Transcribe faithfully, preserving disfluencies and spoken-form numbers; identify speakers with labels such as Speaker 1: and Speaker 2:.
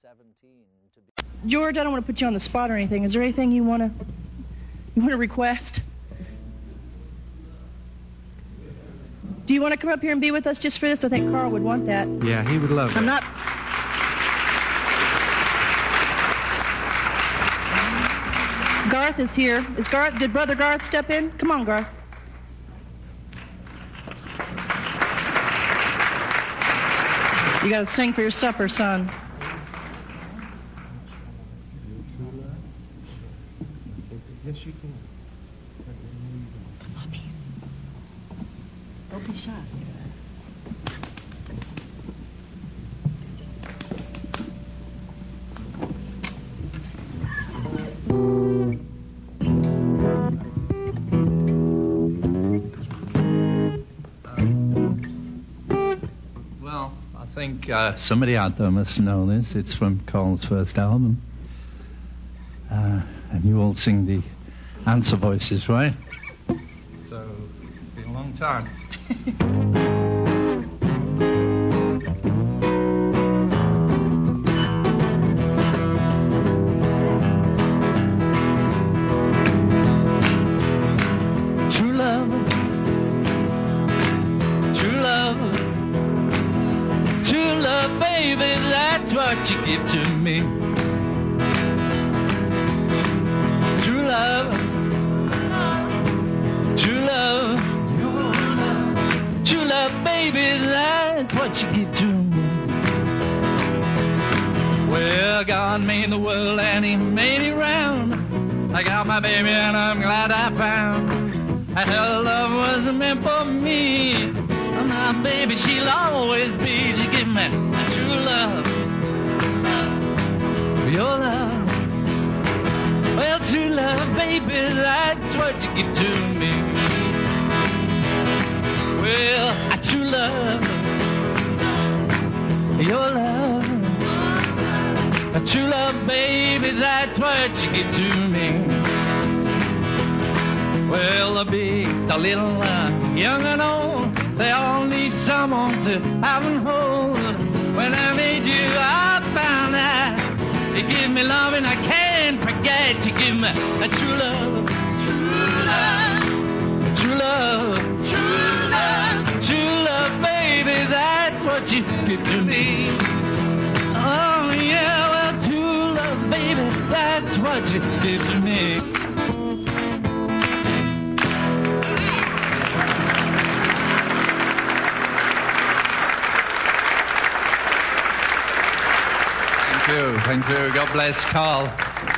Speaker 1: seventeen to be...
Speaker 2: George, I don't want to put you on the spot or anything. Is there anything you want to you want to request? Do you want to come up here and be with us just for this? I think Carl would want that.
Speaker 3: Yeah, he would love it.
Speaker 2: I'm not... Garth is here. Is Garth... Did Brother Garth step in? Come on, Garth. You got to sing for your supper, son.
Speaker 3: Yes, you can.
Speaker 2: Come up here. Don't be shy.
Speaker 4: Well, I think uh, somebody out there must know this. It's from Carl's first album. Uh, and you all sing the answer voices, right? So, it's been a long time. True love, true love, true love, baby, that's what you give to me. True love, true love, true love, baby, that's what you give to me. Well, God made the world and He made it round. I got my baby and I'm glad I found that her love wasn't meant for me. My baby, she'll always be. She give me true love, your love. Well, true love, baby, that's what you give to me. Well, I true love, your love. A true love, baby, that's what you give to me. Well, the big, the little, uh, young and old, they all need someone to have and hold. When I made you, I found out you give me love and I can't forget. You give me a true love, true love, true love, true love, true love, baby, that's what you give to me. Oh yeah, well, true love, baby, that's what you give to me. Thank you, thank you. God bless Carl.